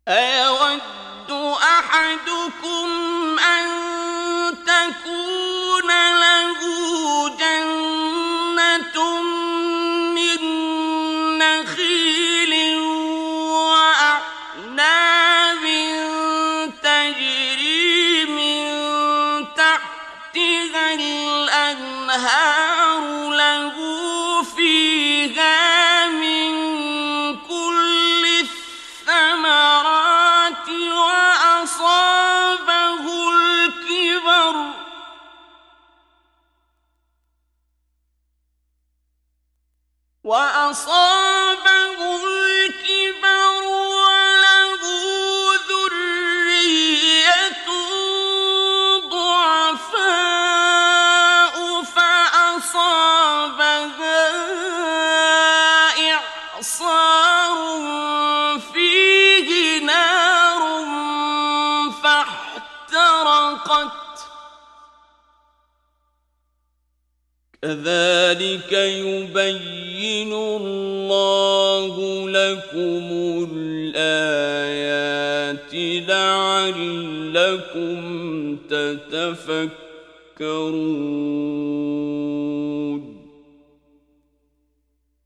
أيود أحدكم أن تكون له جنة من نخيل وأعناب تجري من تحتها الأنهار له فيها من كل الثمرات وأصابه الكبر وله ذرية ضعفاء فأصابها إعصار فيه نار فاحترقت. كذلك يبين الله لكم الآيات لعلكم تتفكرون.